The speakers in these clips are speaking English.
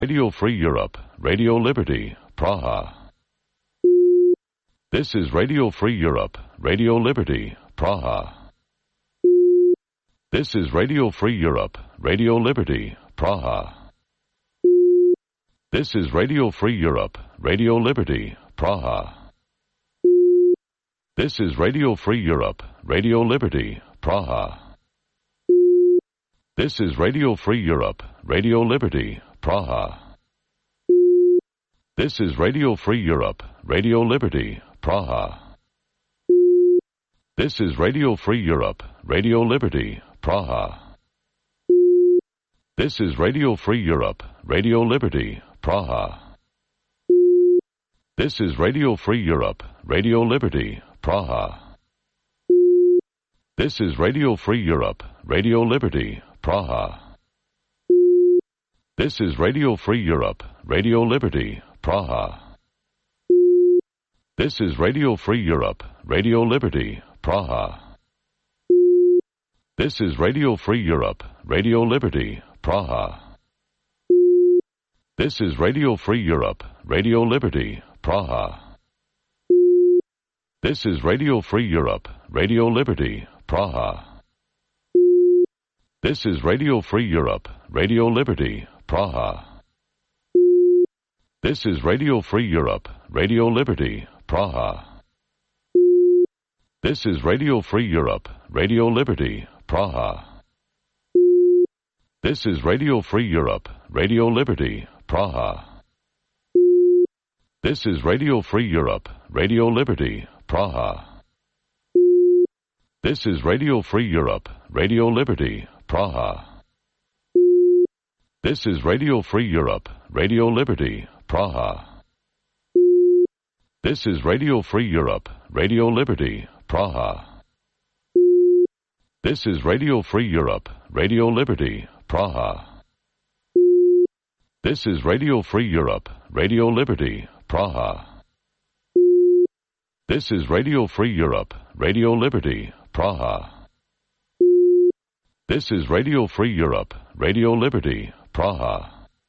Radio Free Europe, Radio Liberty, Praha. This is Radio Free Europe, Radio Liberty, Praha. This is Radio Free Europe, Radio Liberty, Praha. This is Radio Free Europe, Radio Liberty, Praha. This is Radio Free Europe, Radio Liberty, Praha. This is Radio Free Europe, Radio Liberty, Praha. This is Radio Free Europe, Radio Liberty, Praha. This is Radio Free Europe, Radio Liberty, Praha. This is Radio Free Europe, Radio Liberty, Praha. This is Radio Free Europe, Radio Liberty, Praha. This is Radio Free Europe, Radio Liberty, Praha. This is Radio Free Europe, Radio Liberty, Praha. This is Radio Free Europe, Radio Liberty, Praha. This is Radio Free Europe, Radio Liberty, Praha. This is Radio Free Europe, Radio Liberty, Praha. This is Radio Free Europe, Radio Liberty, Praha. This is Radio Free Europe, Radio Liberty, Praha. This is Radio Free Europe, Radio Liberty, Praha. This is Radio Free Europe, Radio Liberty, Praha. This is Radio Free Europe, Radio Liberty, Praha. This is Radio Free Europe, Radio Liberty, Praha. This is Radio Free Europe, Radio Liberty, Praha. This is Radio Free Europe, Radio Liberty, Praha. This is Radio Free Europe, Radio Liberty, Praha. This is Radio Free Europe, Radio Liberty, Praha. This is Radio Free Europe, Radio Liberty, Praha. This is Radio Free Europe, Radio Liberty, Praha. This is Radio Free Europe, Radio Liberty, Praha.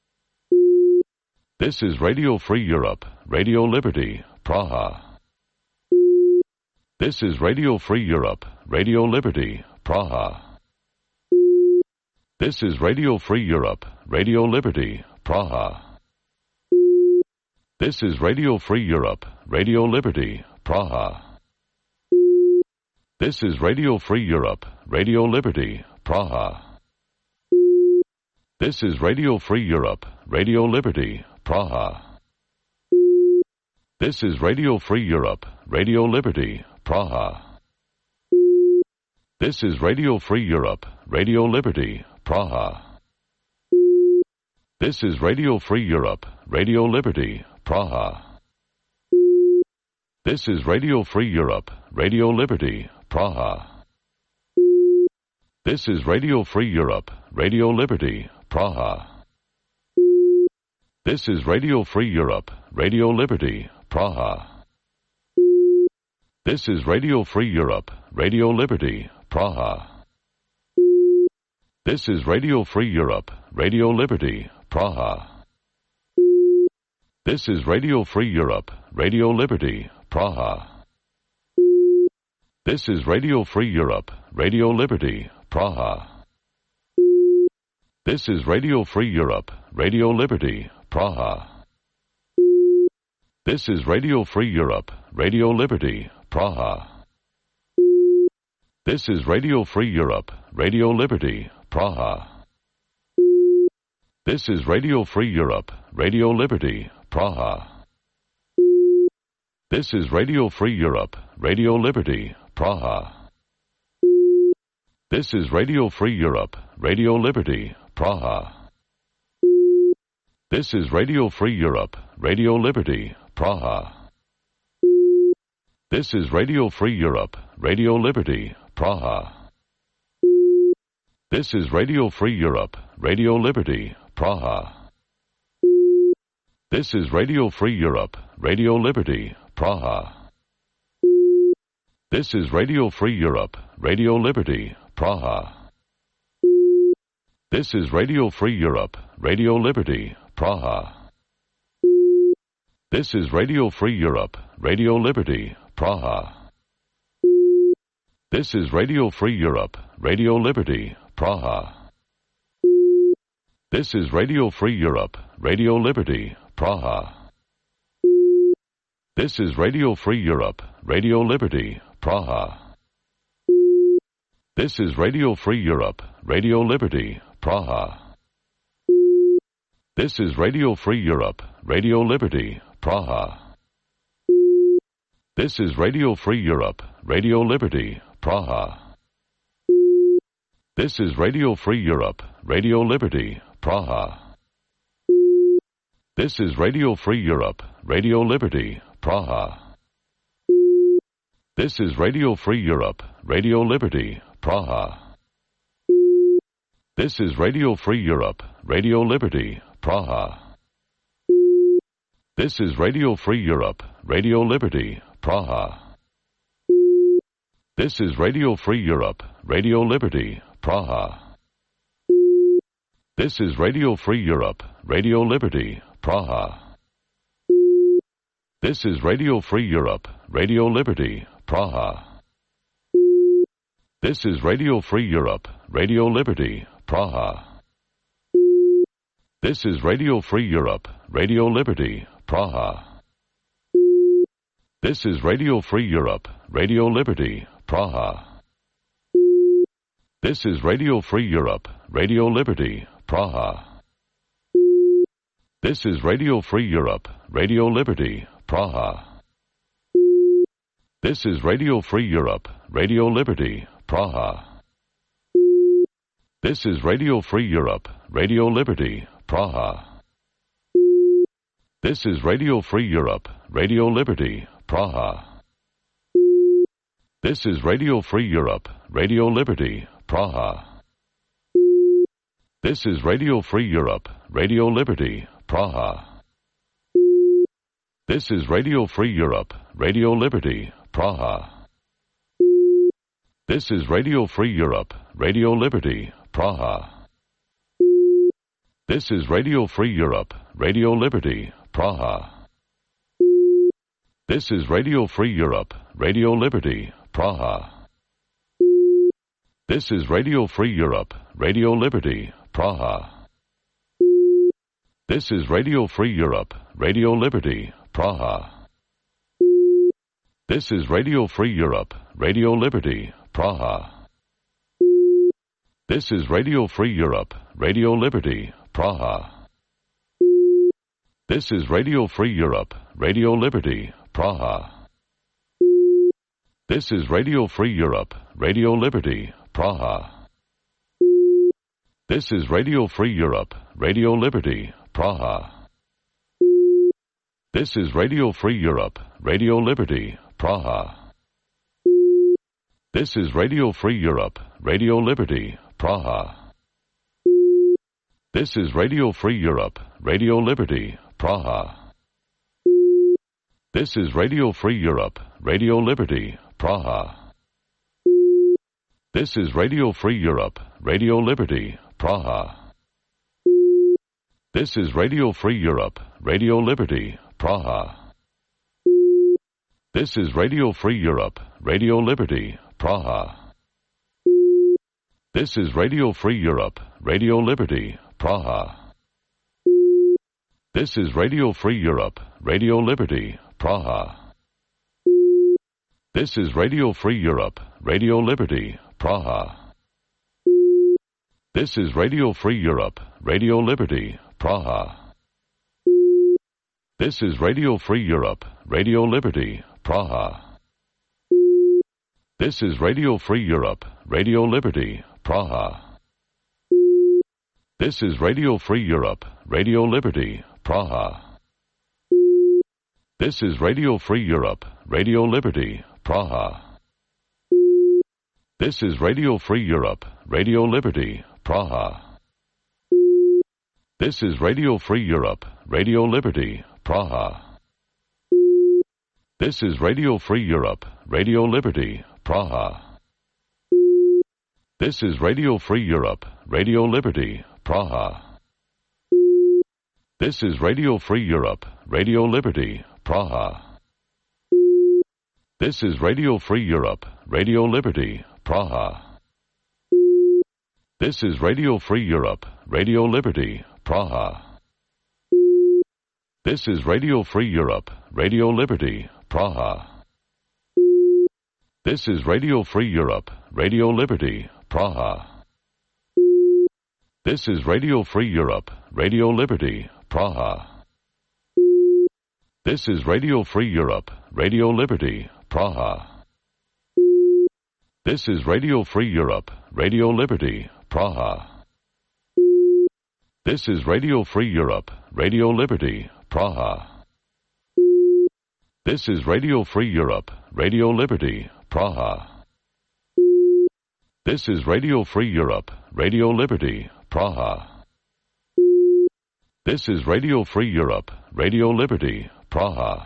This is Radio Free Europe, Radio Liberty, Praha. This is Radio Free Europe, Radio Liberty, Praha. This is Radio Free Europe, Radio Liberty, Praha. This is Radio Free Europe, Radio Liberty, Praha. This is Radio Free Europe, Radio Liberty, Praha. This is Radio Free Europe, Radio Liberty, Praha. This is Radio Free Europe, Radio Liberty, Praha. This is Radio Free Europe, Radio Liberty, Praha. This is Radio Free Europe, Radio Liberty, Praha. This is Radio Free Europe, Radio Liberty, Praha. This is Radio Free Europe, Radio Liberty, Praha. This is Radio Free Europe, Radio Liberty, Praha. This is Radio Free Europe, Radio Liberty, Praha. This is Radio Free Europe, Radio Liberty, Praha. This is Radio Free Europe, Radio Liberty, Praha. This is Radio Free Europe, Radio Liberty, Praha. This is Radio Free Europe, Radio Liberty, Praha. This is Radio Free Europe, Radio Liberty, Praha. This is Radio Free Europe, Radio Liberty, Praha. This is Radio Free Europe, Radio Liberty, Praha. This is Radio Free Europe, Radio Liberty, Praha. This is Radio Free Europe, Radio Liberty, Praha. This is Radio Free Europe, Radio Liberty, Praha. This is Radio Free Europe, Radio Liberty, Praha. This is Radio Free Europe, Radio Liberty, Praha. This is Radio Free Europe, Radio Liberty, Praha. This is Radio Free Europe, Radio Liberty, Praha. This is Radio Free Europe, Radio Liberty, Praha. This is Radio Free Europe, Radio Liberty, Praha. This is Radio Free Europe, Radio Liberty, Praha. This is Radio Free Europe, Radio Liberty, Praha. This is Radio Free Europe, Radio Liberty, Praha. This is Radio Free Europe, Radio Liberty, Praha. This is Radio Free Europe, Radio Liberty, Praha. This is Radio Free Europe, Radio Liberty, Praha. This is Radio Free Europe, Radio Liberty, Praha. This is Radio Free Europe, Radio Liberty, Praha. This is Radio Free Europe, Radio Liberty, Praha. This is Radio Free Europe, Radio Liberty, Praha. This is Radio Free Europe, Radio Liberty, Praha. This is Radio Free Europe, Radio Liberty, Praha. This is Radio Free Europe, Radio Liberty, Praha. This is Radio Free Europe, Radio Liberty, Praha. This is Radio Free Europe, Radio Liberty, Praha. This is Radio Free Europe, Radio Liberty, Praha. This is Radio Free Europe, Radio Liberty, Praha. This is Radio Free Europe, Radio Liberty, Praha. This is Radio Free Europe, Radio Liberty, Praha. This is Radio Free Europe, Radio Liberty, Praha. This is Radio Free Europe, Radio Liberty, Praha. This is Radio Free Europe, Radio Liberty, Praha. This is Radio Free Europe, Radio Liberty, Praha. This is Radio Free Europe, Radio Liberty, Praha. This is Radio Free Europe, Radio Liberty, Praha. This is Radio Free Europe, Radio Liberty, Praha. This is Radio Free Europe, Radio Liberty, Praha. This is Radio Free Europe, Radio Liberty, Praha. This is Radio Free Europe, Radio Liberty, Praha. This is Radio Free Europe, Radio Liberty, Praha. This is Radio Free Europe, Radio Liberty, Praha. This is Radio Free Europe, Radio Liberty, Praha. This is Radio Free Europe, Radio Liberty, Praha. This is Radio Free Europe, Radio Liberty, Praha. This is Radio Free Europe, Radio Liberty, Praha. This is Radio Free Europe, Radio Liberty, Praha. This is Radio Free Europe, Radio Liberty, Praha. This is Radio Free Europe, Radio Liberty, Praha. This is Radio Free Europe, Radio Liberty, Praha. This is Radio Free Europe, Radio Liberty, Praha. This is Radio Free Europe, Radio Liberty, Praha. This is Radio Free Europe, Radio Liberty, Praha. This is Radio Free Europe, Radio Liberty, Praha. This is Radio Free Europe, Radio Liberty, Praha. This is Radio Free Europe, Radio Liberty, Praha. This is Radio Free Europe, Radio Liberty, Praha. This is Radio Free Europe, Radio Liberty, Praha. This is Radio Free Europe, Radio Liberty, Praha. This is Radio Free Europe, Radio Liberty, Praha. This is Radio Free Europe, Radio Liberty, Praha. This is Radio Free Europe, Radio Liberty, Praha. This is Radio Free Europe, Radio Liberty, Praha. This is Radio Free Europe, Radio Liberty, Praha. This is Radio Free Europe, Radio Liberty, Praha. This is Radio Free Europe, Radio Liberty, Praha. This is Radio Free Europe, Radio Liberty, Praha. This is Radio Free Europe, Radio Liberty, Praha. This is Radio Free Europe, Radio Liberty, Praha. This is Radio Free Europe, Radio Liberty, Praha. This is Radio Free Europe, Radio Liberty, Praha. This is Radio Free Europe, Radio Liberty, Praha. This is Radio Free Europe, Radio Liberty, Praha. This is Radio Free Europe, Radio Liberty, Praha. This is Radio Free Europe, Radio Liberty, Praha. This is Radio Free Europe, Radio Liberty, Praha. This is Radio Free Europe, Radio Liberty, Praha.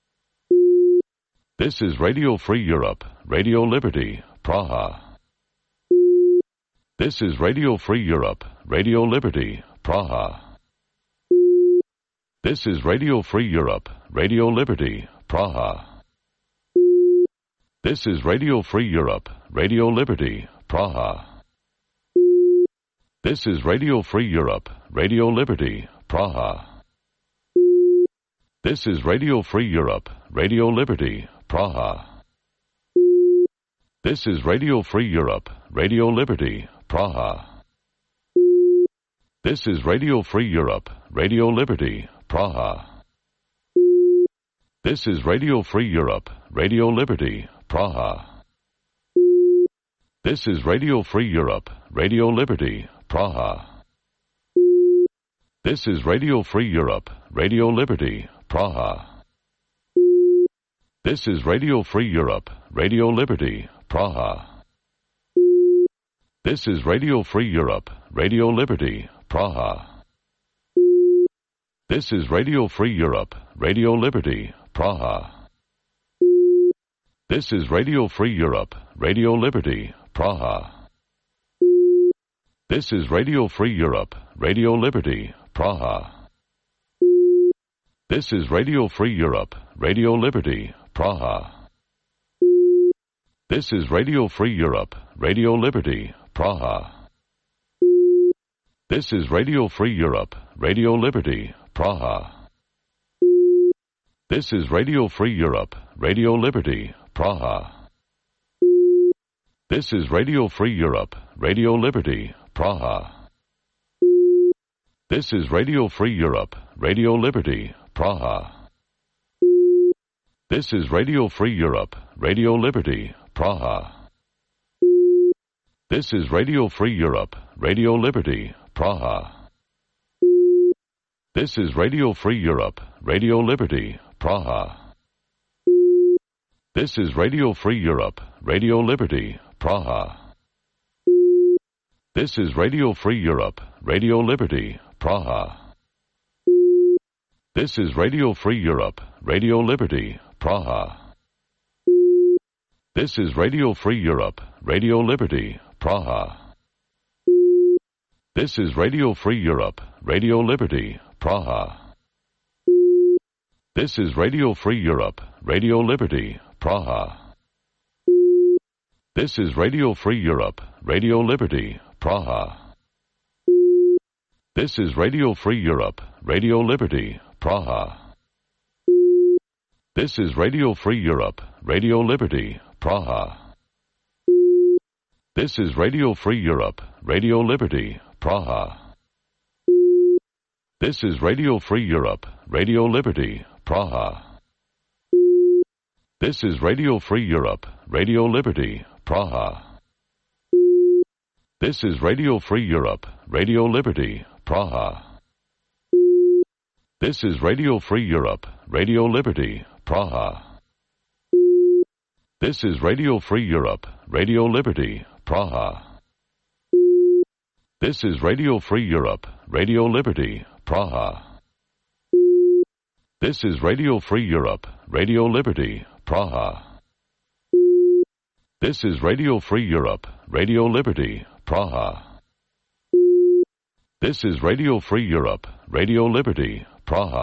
This is Radio Free Europe, Radio Liberty, Praha. This is Radio Free Europe, Radio Liberty, Praha. This is Radio Free Europe, Radio Liberty, Praha. This is Radio Free Europe, Radio Liberty, Praha. This is Radio Free Europe, Radio Liberty, Praha. This is Radio Free Europe, Radio Liberty, Praha. This is Radio Free Europe, Radio Liberty, Praha. This is Radio Free Europe, Radio Liberty, Praha. This is Radio Free Europe, Radio Liberty, Praha. This is Radio Free Europe, Radio Liberty, Praha. This is Radio Free Europe, Radio Liberty, Praha. This is Radio Free Europe, Radio Liberty, Praha. This is Radio Free Europe, Radio Liberty, Praha. This is Radio Free Europe, Radio Liberty, Praha. This is Radio Free Europe, Radio Liberty, Praha. This is Radio Free Europe, Radio Liberty, Praha. This is Radio Free Europe, Radio Liberty, Praha. This is Radio Free Europe, Radio Liberty, Praha. This is Radio Free Europe, Radio Liberty, Praha. This is Radio Free Europe, Radio Liberty, Praha. This is Radio Free Europe, Radio Liberty, Praha. This is Radio Free Europe, Radio Liberty, Praha. This is Radio Free Europe, Radio Liberty, Praha. This is Radio Free Europe, Radio Liberty, Praha. This is Radio Free Europe, Radio Liberty, Praha. This is Radio Free Europe, Radio Liberty, Praha. This is Radio Free Europe, Radio Liberty, Praha. This is Radio Free Europe, Radio Liberty, Praha. This is Radio Free Europe, Radio Liberty, Praha. This is Radio Free Europe, Radio Liberty, Praha. This is Radio Free Europe, Radio Liberty, Praha. This is Radio Free Europe, Radio Liberty, Praha. This is Radio Free Europe, Radio Liberty, Praha. This is Radio Free Europe, Radio Liberty, Praha. This is Radio Free Europe, Radio Liberty, Praha. This is Radio Free Europe, Radio Liberty, Praha. This is Radio Free Europe, Radio Liberty, Praha. This is Radio Free Europe, Radio Liberty, Praha. This is Radio Free Europe, Radio Liberty, Praha. This is Radio Free Europe, Radio Liberty, Praha. This is Radio Free Europe, Radio Liberty, Praha. This is Radio Free Europe, Radio Liberty, Praha. This is Radio Free Europe, Radio Liberty, Praha. This is Radio Free Europe, Radio Liberty, Praha.